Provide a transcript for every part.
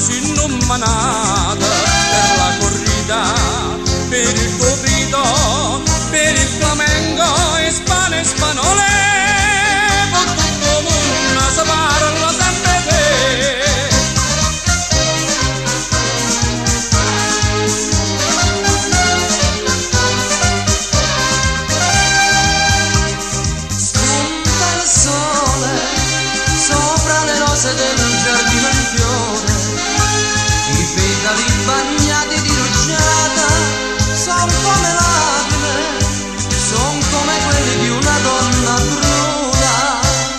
sin non manata per la corrida, per il corrido, per il flamenco e spane spanole, con tutto il mondo si parla sempre te. Del giardino in fiore, i petali bagnati di rugiada, son come lacrime, son come quelli di una donna bruna.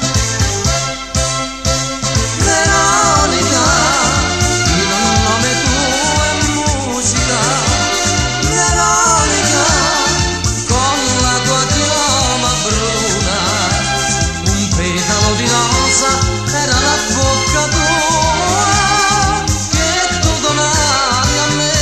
Veronica, il nome tuo è musica. Veronica, con la tua chioma bruna, un petalo di rosa era la bocca tua che tu donavi a me.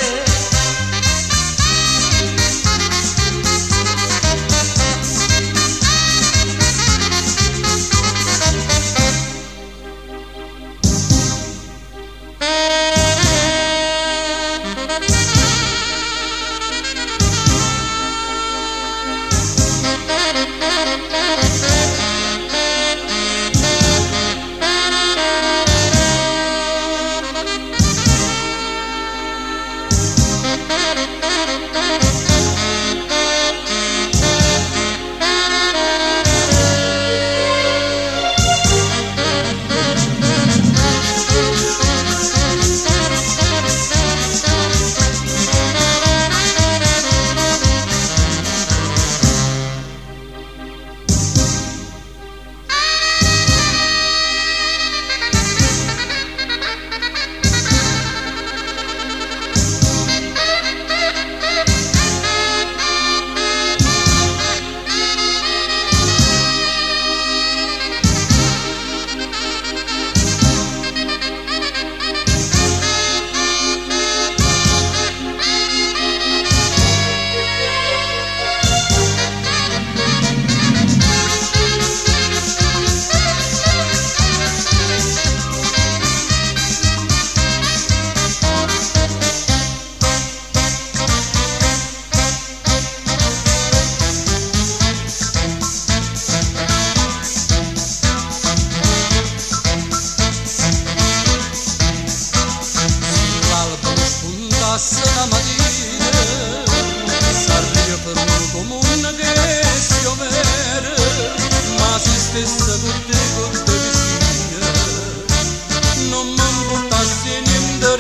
La mattina s'arriva per un comune che si ovvere, ma si stessa con te vicina, non mi portassi niente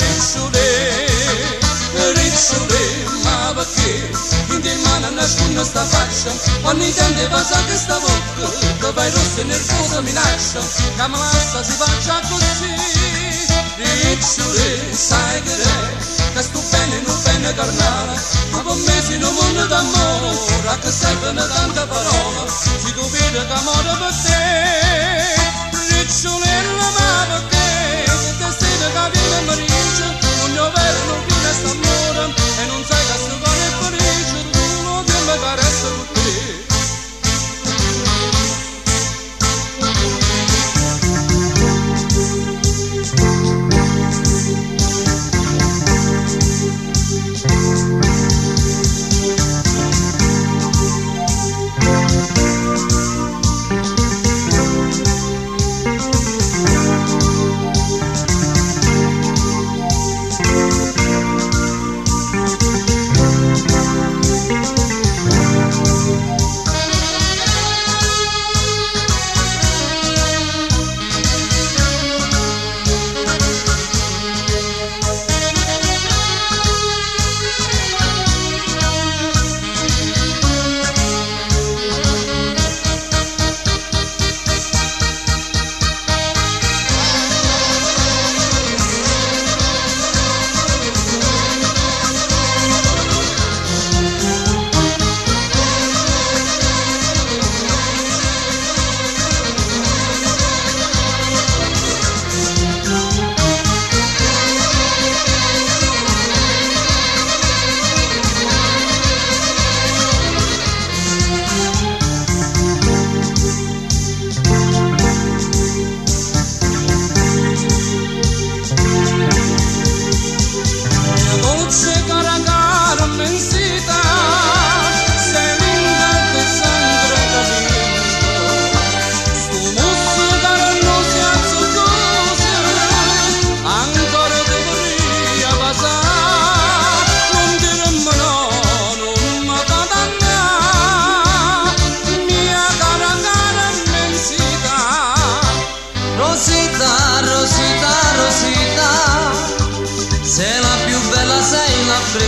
ricciole, ma perché in te mano nasconde sta faccia, ogni tanto passa che sta bocca, che vai rossa e nervosa minaccia, che mi lascia si faccia così, ricciole, sai che è sto bene, non bene carnale, ma con me si non mondo d'amore, che servono tante parole, si tu vedi che amore per te, ricciolella ma perché, che te stai che vive e morisce, non è vero, non viene st'amore, e non sai che se vuole e felice, tu non ti mi carezza con te.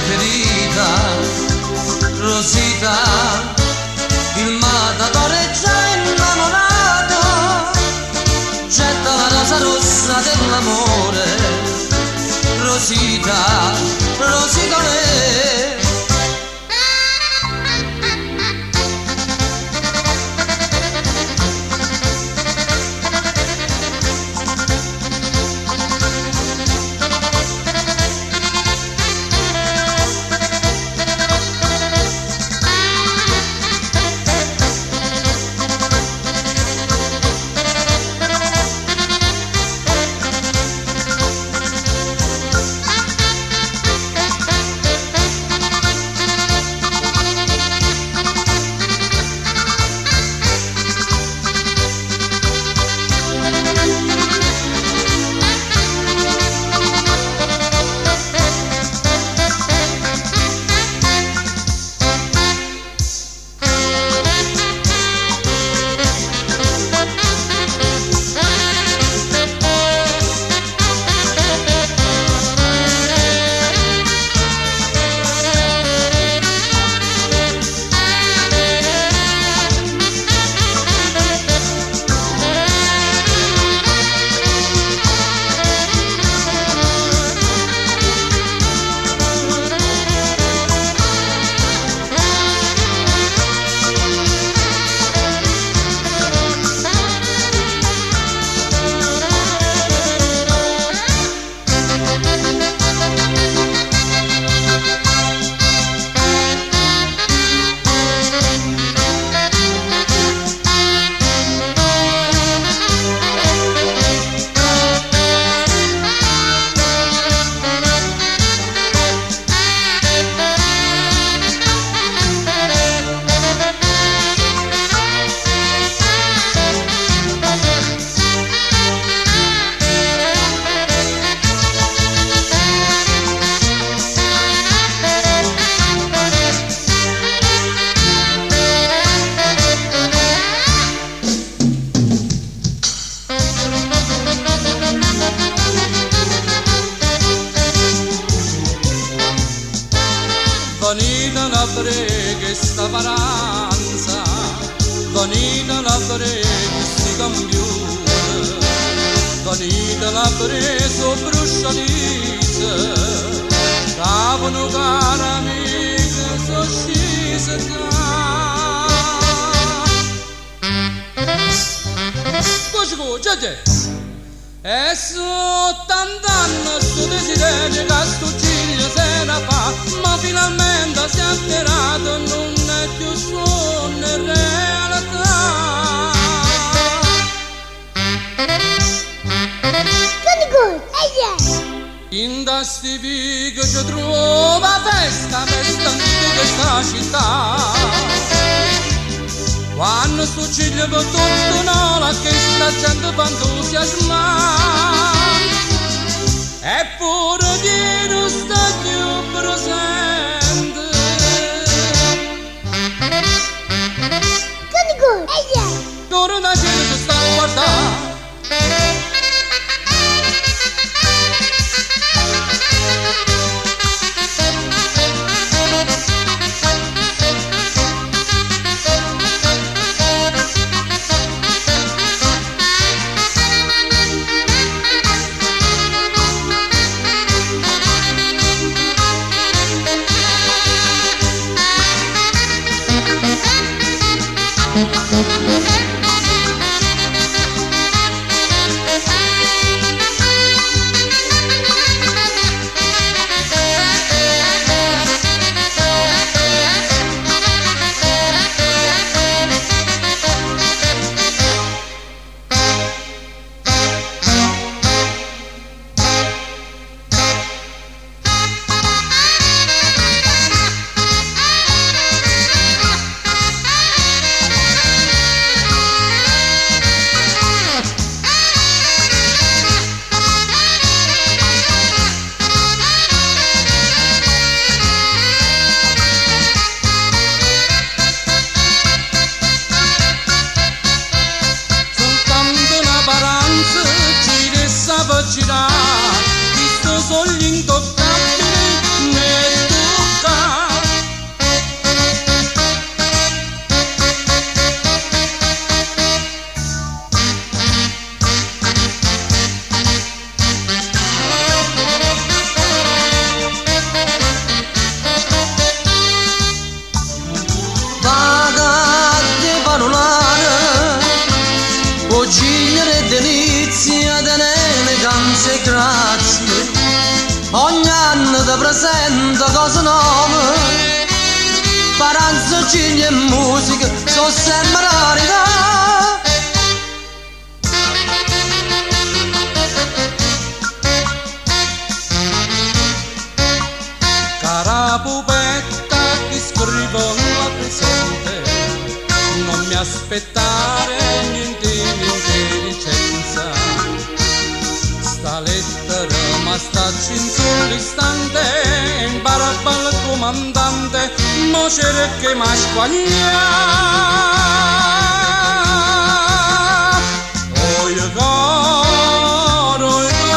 preferita, Rosita, il matadore è già innamorato, getta la rosa rossa dell'amore, Rosita, Rositone. Vanita la che sta paranza, vanita la che si cambione, vanita la so bruscialite, capano cara amica so scese qua. Già, e su 80 anni sto desiderio che sto ciglio se ne fa, ma finalmente si è alterato, non è più sogno, è realtà. In da sti vighe ci trova festa, festa in questa città. Quando sto ciglio per tutto no, che sta gente fa entusiasmare, eppure chi non sta più presente. Ora la gente sta a guardare. ogni anno ti presento cose nuove, paranzo, ciglia e musica, sono sempre rarità. Cara pupetta ti scrivo la presente, non mi aspettare niente di licenza. Sta lettera ma stacci in sull'istante, in barba al comandante, mo cerca ma squagna. Oi caro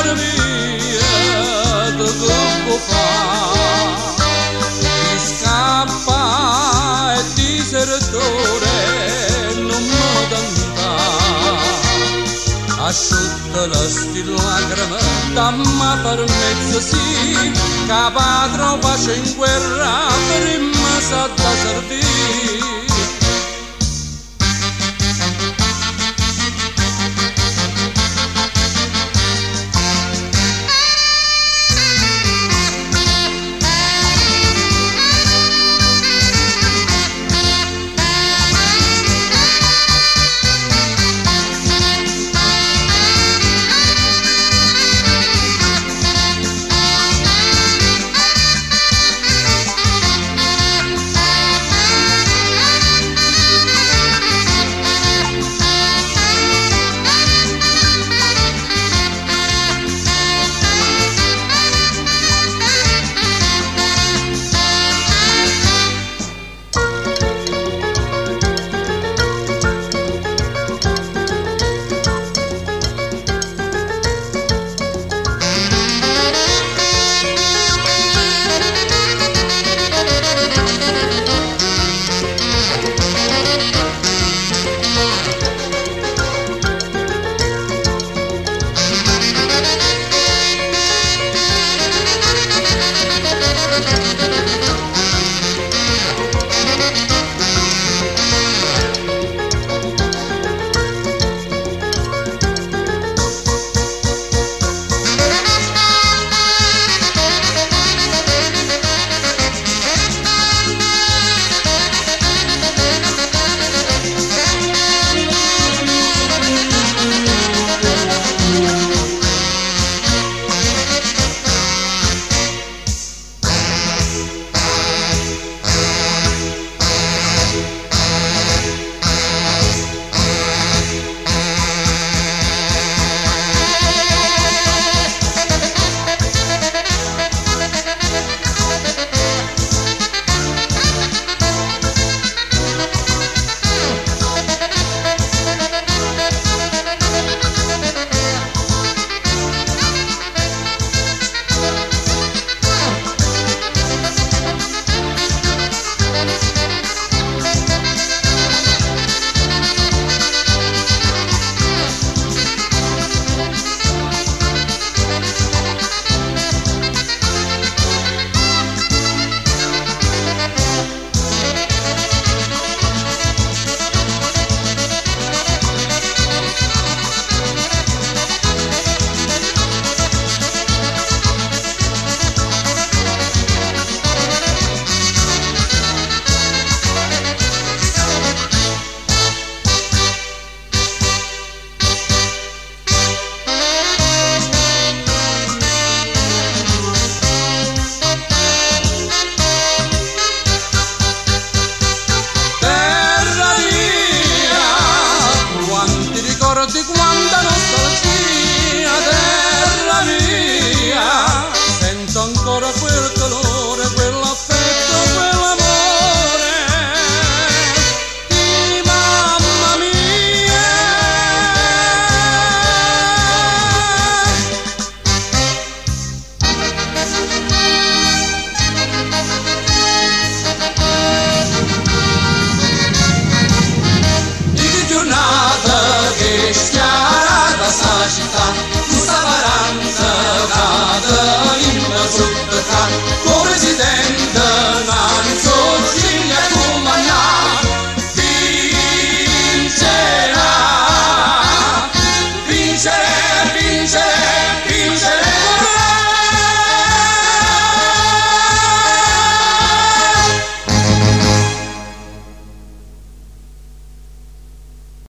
mia, tu che fai? Ti scappa e disertore non mi dà. Asciutta la stilagrama, damma per mezzo sì, che padre pace in guerra per il masa da servire.